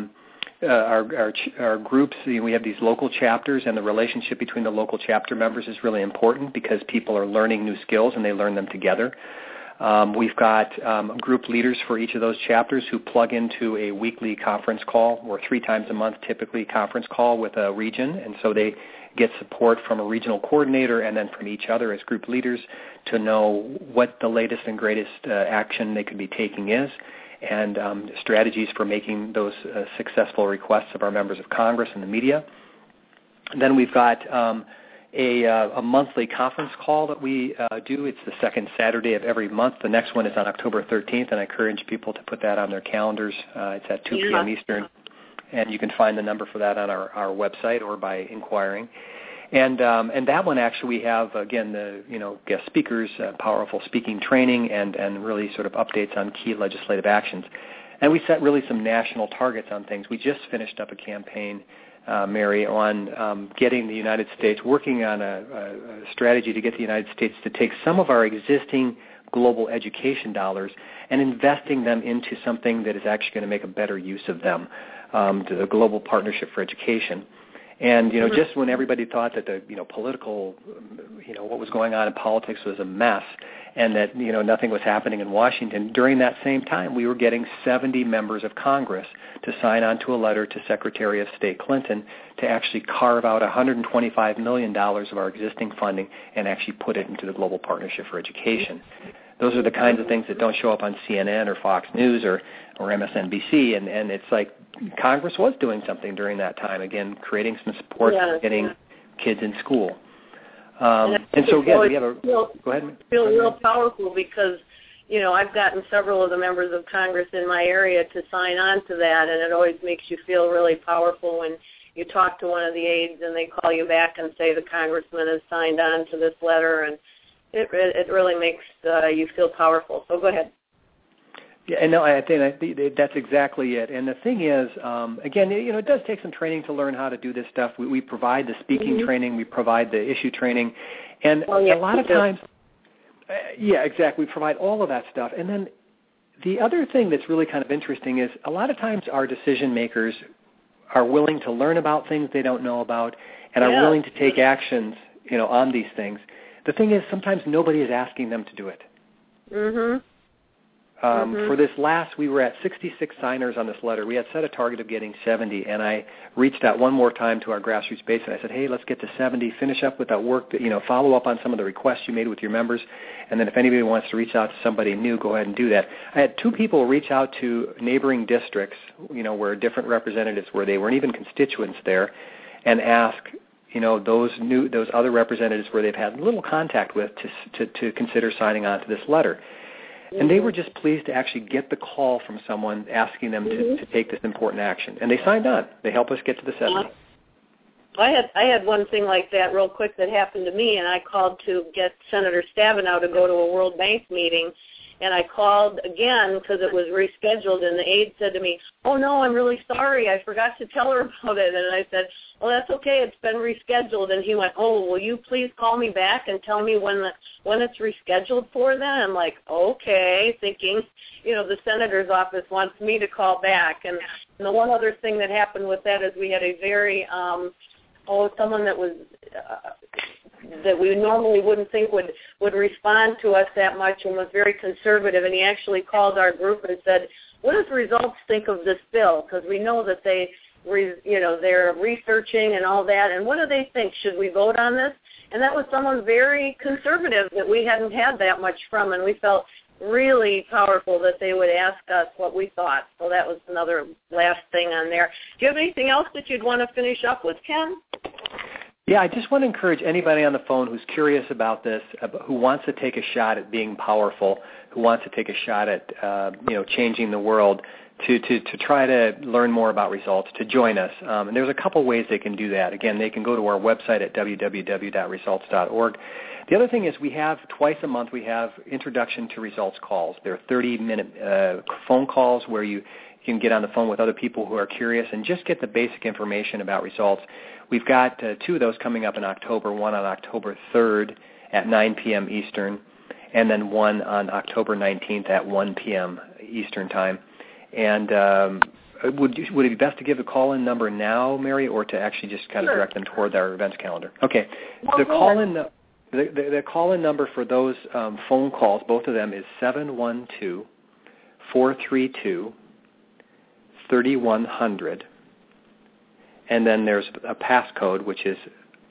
Speaker 5: our groups. We have these local chapters, and the relationship between the local chapter members is really important because people are learning new skills, and they learn them together. We've got group leaders for each of those chapters who plug into a weekly conference call, or 3 times a month typically conference call with a region, and so they get support from a regional coordinator and then from each other as group leaders to know what the latest and greatest action they could be taking is, and strategies for making those successful requests of our members of Congress and the media. And then we've got a monthly conference call that we do. It's the second Saturday of every month. The next one is on October 13th, and I encourage people to put that on their calendars. It's at 2 p.m. Eastern, and you can find the number for that on our website or by inquiring. And that one actually we have, again, the guest speakers, powerful speaking training, and really sort of updates on key legislative actions. And we set really some national targets on things. We just finished up a campaign, Mary, on getting the United States, working on a strategy to get the United States to take some of our existing global education dollars and investing them into something that is actually going to make a better use of them, the Global Partnership for Education. And, just when everybody thought that the, political, what was going on in politics was a mess and that, nothing was happening in Washington, during that same time we were getting 70 members of Congress to sign on to a letter to Secretary of State Clinton to actually carve out $125 million of our existing funding and actually put it into the Global Partnership for Education. Those are the kinds of things that don't show up on CNN or Fox News or MSNBC, and it's like Congress was doing something during that time, again, creating some support for getting kids in school. And so, again, we have a... Go ahead.
Speaker 3: Feel real powerful because, I've gotten several of the members of Congress in my area to sign on to that, and it always makes you feel really powerful when you talk to one of the aides and they call you back and say the congressman has signed on to this letter, and it really makes you feel powerful. So go ahead.
Speaker 5: Yeah, and no, I think that's exactly it. And the thing is, again, it does take some training to learn how to do this stuff. We provide the speaking training, we provide the issue training, and a lot of times, exactly, we provide all of that stuff. And then the other thing that's really kind of interesting is a lot of times our decision makers are willing to learn about things they don't know about and are willing to take actions, on these things. The thing is, sometimes nobody is asking them to do it. For this last, we were at 66 signers on this letter. We had set a target of getting 70, and I reached out one more time to our grassroots base, and I said, hey, let's get to 70, finish up with that work, follow up on some of the requests you made with your members, and then if anybody wants to reach out to somebody new, go ahead and do that. I had 2 people reach out to neighboring districts, where different representatives were. They weren't even constituents there, and ask those other representatives where they've had little contact with to consider signing on to this letter. And they were just pleased to actually get the call from someone asking them to take this important action. And they signed on. They helped us get to the 70.
Speaker 3: I had one thing like that real quick that happened to me, and I called to get Senator Stabenow to go to a World Bank meeting. And I called again because it was rescheduled, and the aide said to me, oh, no, I'm really sorry. I forgot to tell her about it. And I said, well, that's okay. It's been rescheduled. And he went, oh, will you please call me back and tell me when it's rescheduled for then? I'm like, okay, thinking, the senator's office wants me to call back. And the one other thing that happened with that is we had a very, someone that was... that we normally wouldn't think would respond to us that much and was very conservative, and he actually called our group and said, what does Results think of this bill? Because we know that they're researching and all that, and what do they think? Should we vote on this? And that was someone very conservative that we hadn't had that much from, and we felt really powerful that they would ask us what we thought. So that was another last thing on there. Do you have anything else that you'd want to finish up with, Ken?
Speaker 5: Yeah, I just want to encourage anybody on the phone who's curious about this, who wants to take a shot at being powerful, who wants to take a shot at changing the world, to try to learn more about Results, to join us. And there's a couple ways they can do that. Again, they can go to our website at www.results.org. The other thing is we have twice a month we have Introduction to Results calls. They're 30-minute phone calls where you can get on the phone with other people who are curious and just get the basic information about Results. We've got 2 of those coming up in October, one on October 3rd at 9 p.m. Eastern, and then one on October 19th at 1 p.m. Eastern Time. And would it be best to give the call-in number now, Mary, or to actually just kind of direct them toward our events calendar? Okay. The call-in number for those phone calls, both of them, is 712-432-3100. And then there's a passcode, which is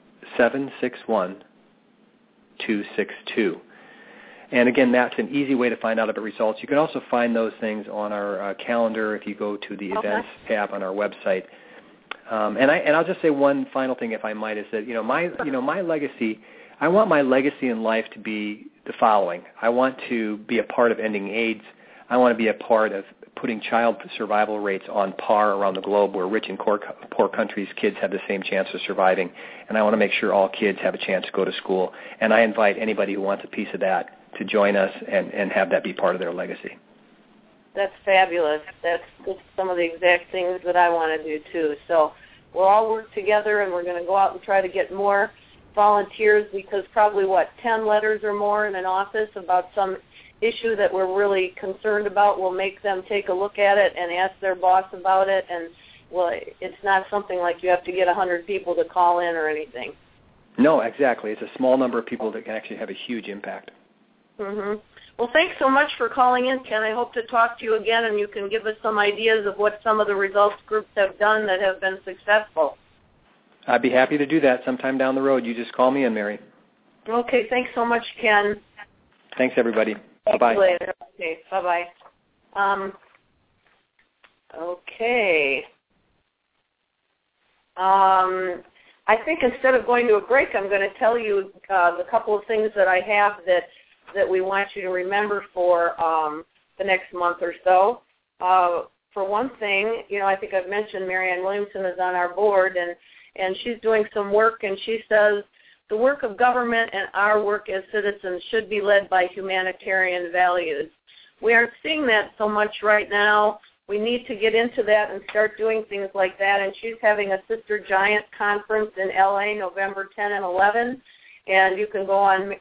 Speaker 5: 761262. And again, that's an easy way to find out about Results. You can also find those things on our calendar if you go to the Events tab on our website. And I'll just say one final thing, if I might, is that my legacy. I want my legacy in life to be the following. I want to be a part of ending AIDS. I want to be a part of putting child survival rates on par around the globe, where rich and poor countries' kids have the same chance of surviving. And I want to make sure all kids have a chance to go to school. And I invite anybody who wants a piece of that to join us and have that be part of their legacy.
Speaker 3: That's fabulous. That's some of the exact things that I want to do, too. So we'll all work together, and we're going to go out and try to get more volunteers, because probably, 10 letters or more in an office about some issue that we're really concerned about will make them take a look at it and ask their boss about it, and well, it's not something like you have to get 100 people to call in or anything.
Speaker 5: No, exactly. It's a small number of people that can actually have a huge impact.
Speaker 3: Mm-hmm. Well, thanks so much for calling in, Ken. I hope to talk to you again, and you can give us some ideas of what some of the results groups have done that have been successful.
Speaker 5: I'd be happy to do that sometime down the road. You just call me in, Mary.
Speaker 3: Okay, thanks so much, Ken.
Speaker 5: Thanks, everybody.
Speaker 3: Bye-bye. Later. Okay, bye-bye. Okay. I think instead of going to a break, I'm going to tell you the couple of things that I have that we want you to remember for the next month or so. For one thing, I think I've mentioned Marianne Williamson is on our board, and she's doing some work, and she says the work of government and our work as citizens should be led by humanitarian values. We aren't seeing that so much right now. We need to get into that and start doing things like that, and she's having a Sister Giant conference in LA November 10 and 11, and you can go on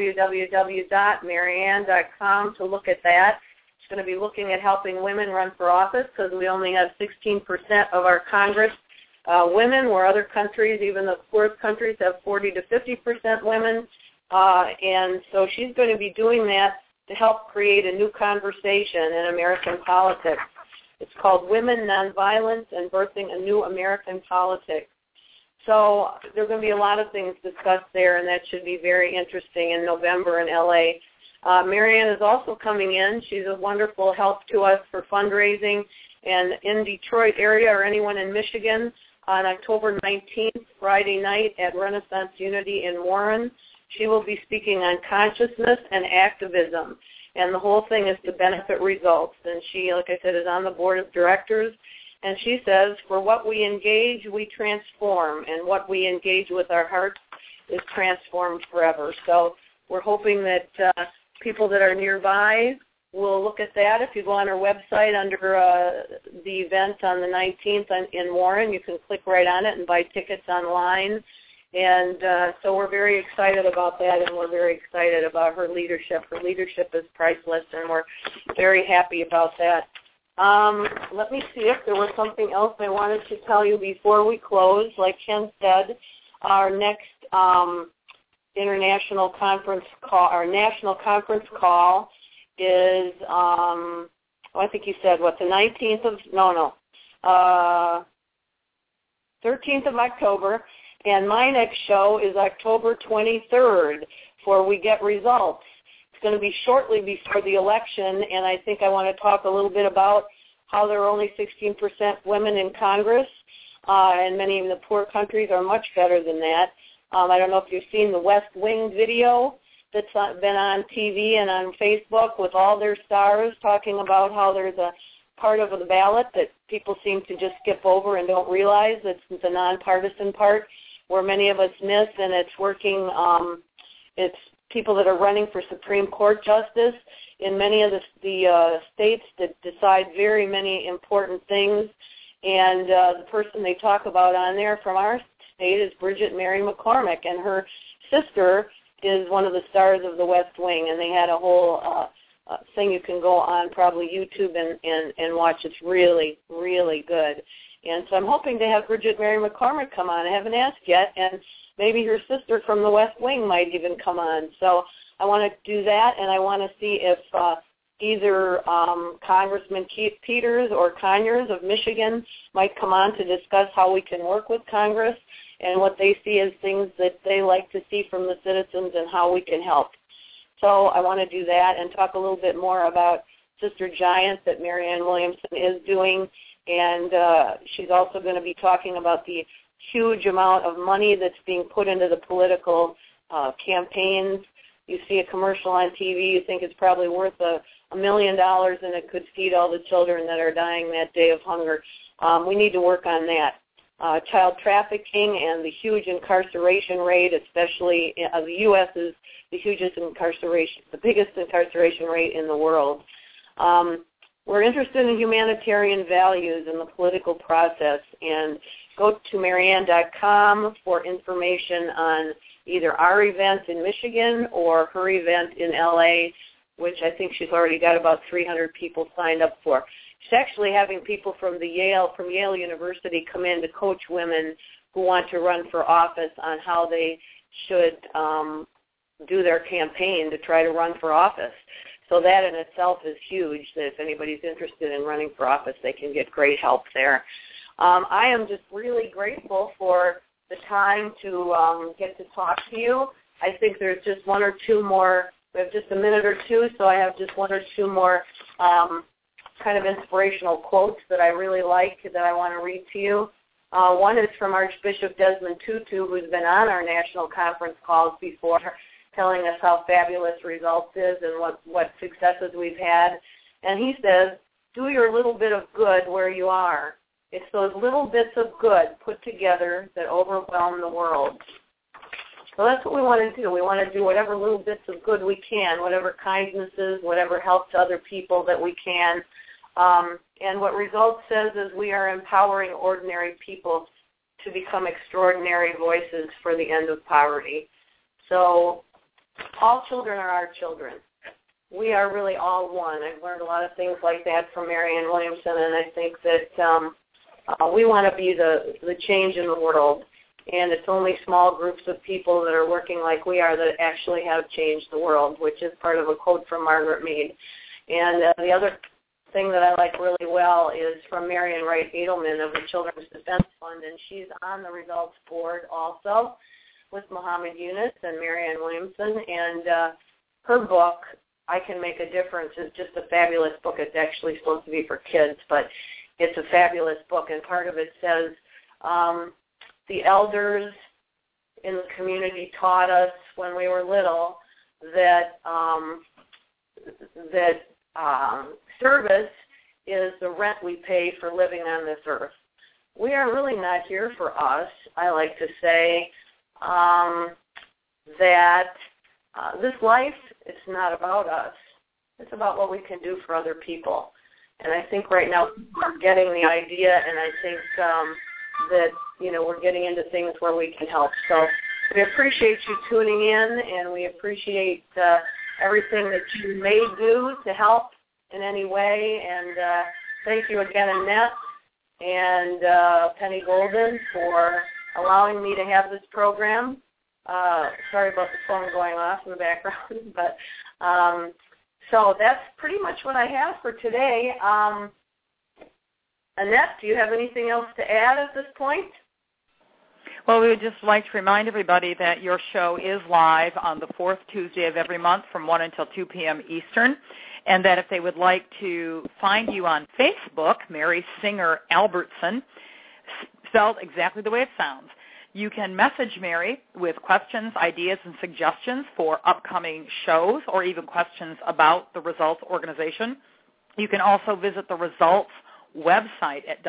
Speaker 3: www.marianne.com to look at that. It's going to be looking at helping women run for office because we only have 16% of our Congress women, where other countries, even the poorest countries, have 40 to 50% women. And so she's going to be doing that to help create a new conversation in American politics. It's called Women, Nonviolence, and Birthing a New American Politics. So there are going to be a lot of things discussed there, and that should be very interesting in November in L.A. Marianne is also coming in. She's a wonderful help to us for fundraising. And in Detroit area or anyone in Michigan, on October 19th, Friday night at Renaissance Unity in Warren, she will be speaking on consciousness and activism. And the whole thing is to benefit results. And she, like I said, is on the board of directors. And she says, for what we engage, we transform. And what we engage with our hearts is transformed forever. So we're hoping that people that are nearby will look at that. If you go on our website under the event on the 19th in Warren, you can click right on it and buy tickets online. And so we're very excited about that, and we're very excited about her leadership. Her leadership is priceless, and we're very happy about that. Let me see if there was something else I wanted to tell you before we close. Like Ken said, our next international conference call, our national conference call is, I think you said, what, the 19th of, 13th of October. And my next show is October 23rd for We Get Results. It's going to be shortly before the election, and I think I want to talk a little bit about how there are only 16% women in Congress, and many of the poor countries are much better than that. I don't know if you've seen the West Wing video that's been on TV and on Facebook with all their stars talking about how there's a part of the ballot that people seem to just skip over and don't realize. It's the nonpartisan part where many of us miss, and it's working, it's people that are running for Supreme Court justice in many of the states that decide very many important things. And the person they talk about on there from our state is Bridget Mary McCormick, and her sister is one of the stars of the West Wing, and they had a whole thing you can go on probably YouTube and watch. It's really, really good. And so I'm hoping to have Bridget Mary McCormick come on. I haven't asked yet, and maybe her sister from the West Wing might even come on. So I want to do that, and I want to see if either Congressman Peters or Conyers of Michigan might come on to discuss how we can work with Congress and what they see as things that they like to see from the citizens and how we can help. So I want to do that and talk a little bit more about Sister Giant that Marianne Williamson is doing. And she's also going to be talking about the huge amount of money that's being put into the political campaigns. You see a commercial on TV, you think it's probably worth $1 million, and it could feed all the children that are dying that day of hunger. We need to work on that. Child trafficking and the huge incarceration rate, especially the U.S. is the biggest incarceration rate in the world. We're interested in humanitarian values in the political process, and go to Marianne.com for information on either our event in Michigan or her event in L.A., which I think she's already got about 300 people signed up for. she's actually having people from Yale University come in to coach women who want to run for office on how they should do their campaign to try to run for office. So that in itself is huge, that if anybody's interested in running for office, they can get great help there. I am just really grateful for the time to get to talk to you. I think there's just one or two more. We have just a minute or two, so I have just one or two more kind of inspirational quotes that I really like that I want to read to you. One is from Archbishop Desmond Tutu, who's been on our national conference calls before, telling us how fabulous Results is and what successes we've had. And he says, do your little bit of good where you are. It's those little bits of good put together that overwhelm the world. So that's what we want to do. We want to do whatever little bits of good we can, whatever kindnesses, whatever help to other people that we can. And what Results says is we are empowering ordinary people to become extraordinary voices for the end of poverty. So all children are our children. We are really all one. I've learned a lot of things like that from Marianne Williamson, and I think that we want to be the change in the world. And it's only small groups of people that are working like we are that actually have changed the world, which is part of a quote from Margaret Mead. And the other thing that I like really well is from Marian Wright Edelman of the Children's Defense Fund, and she's on the Results board also with Muhammad Yunus and Marianne Williamson. And her book, I Can Make a Difference, is just a fabulous book. It's actually supposed to be for kids, but it's a fabulous book, and part of it says, the elders in the community taught us when we were little that service is the rent we pay for living on this earth. We are really not here for us. I like to say that this life, it's not about us. It's about what we can do for other people. And I think right now we're getting the idea, and I think that, we're getting into things where we can help. So we appreciate you tuning in, and we appreciate everything that you may do to help in any way. And thank you again, Annette and Penny Golden, for allowing me to have this program. Sorry about the phone going off in the background. But so that's pretty much what I have for today. Annette, do you have anything else to add at this point?
Speaker 2: Well, we would just like to remind everybody that your show is live on the fourth Tuesday of every month from 1 until 2 p.m. Eastern, and that if they would like to find you on Facebook, Mary Singer Albertson, spelled exactly the way it sounds, you can message Mary with questions, ideas, and suggestions for upcoming shows or even questions about the Results organization. You can also visit the Results website at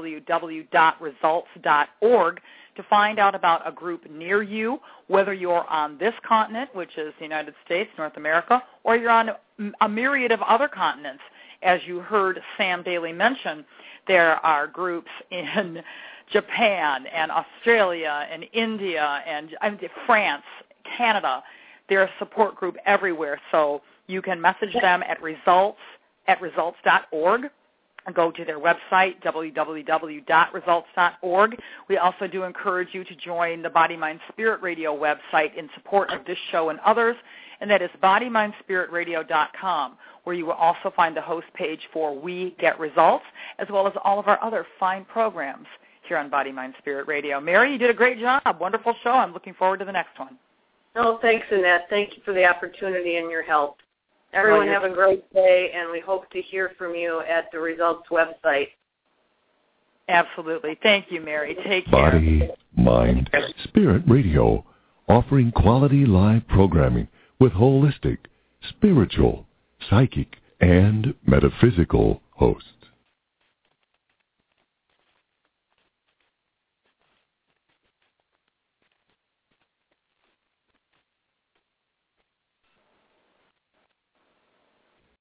Speaker 2: www.results.org to find out about a group near you, whether you're on this continent, which is the United States, North America, or you're on a myriad of other continents. As you heard Sam Daly mention, there are groups in Japan and Australia and India and France, Canada. They're a support group everywhere, so you can message them at results.org. Go to their website, www.results.org. We also do encourage you to join the Body, Mind, Spirit Radio website in support of this show and others, and that is bodymindspiritradio.com, where you will also find the host page for We Get Results, as well as all of our other fine programs here on Body, Mind, Spirit Radio. Mary, you did a great job. Wonderful show. I'm looking forward to the next one.
Speaker 3: Oh, thanks, Annette. Thank you for the opportunity and your help. Everyone have a great day, and we hope to hear from you at the Results website.
Speaker 2: Absolutely. Thank you, Mary. Take care.
Speaker 1: Body, Mind, Spirit Radio, offering quality live programming with holistic, spiritual, psychic, and metaphysical hosts.